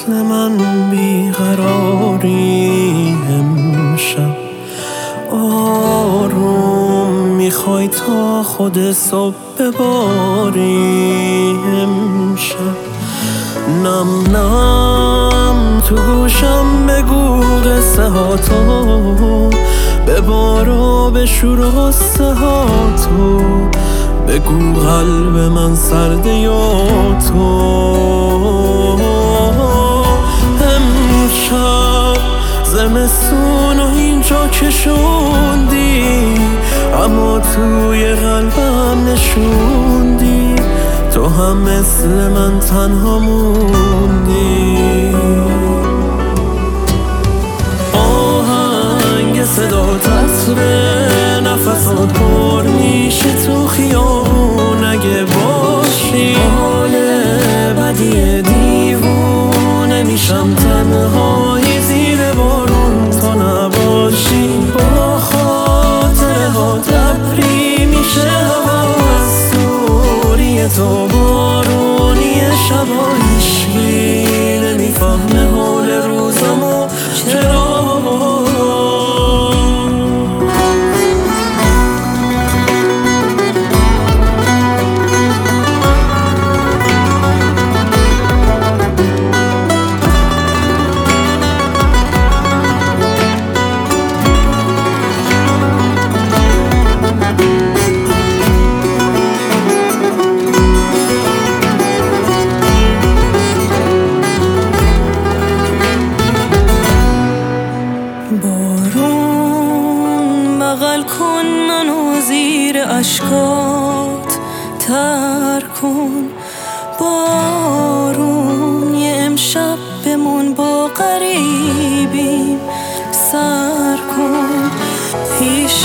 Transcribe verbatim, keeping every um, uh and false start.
مثل من بیقراری امشب، آروم میخوای تا خود صبح بباری امشب. نم نم تو گوشم بگو قصه ها تو، ببارا به شور و غصه ها تو، بگو قلب من سرده یا تو. امشب زمستون و اینجا کشوندی، اما توی قلبم نشوندی، تو هم مثل من تنها موندی. آهنگ صدا تطره نفسات پر میشه تو خیابون، اگه باشی حال بدی دیوونه میشم تنهایی زیر بارون، تو نباشی با خاطره ها تبری میشه هوا از دوری تو، بارونی شبا هیچکی نمیفهمه حال روزمو چرا. بارون بغل کن منو زیر اشکات تر کن، بارون یه امشب بمون با غریبیم سر کن. پیش